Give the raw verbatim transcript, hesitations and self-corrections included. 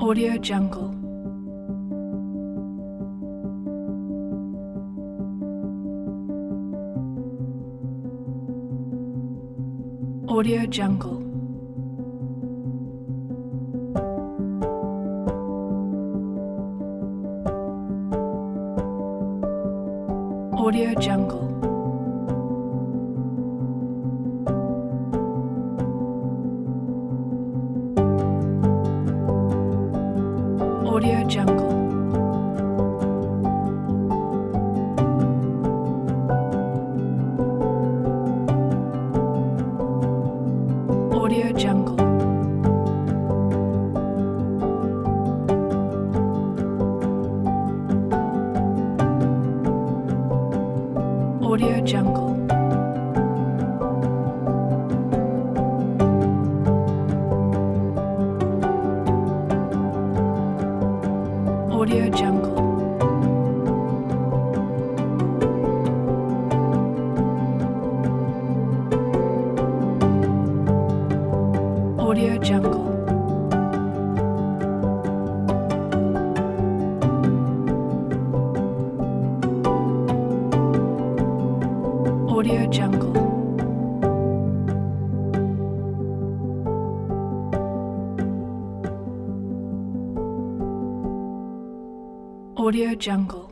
Audio Jungle. Audio Jungle. Audio Jungle. Audio Jungle. Audio Jungle. Audio Jungle. Audio Jungle. Audio Jungle. Audio Jungle. Audio Jungle.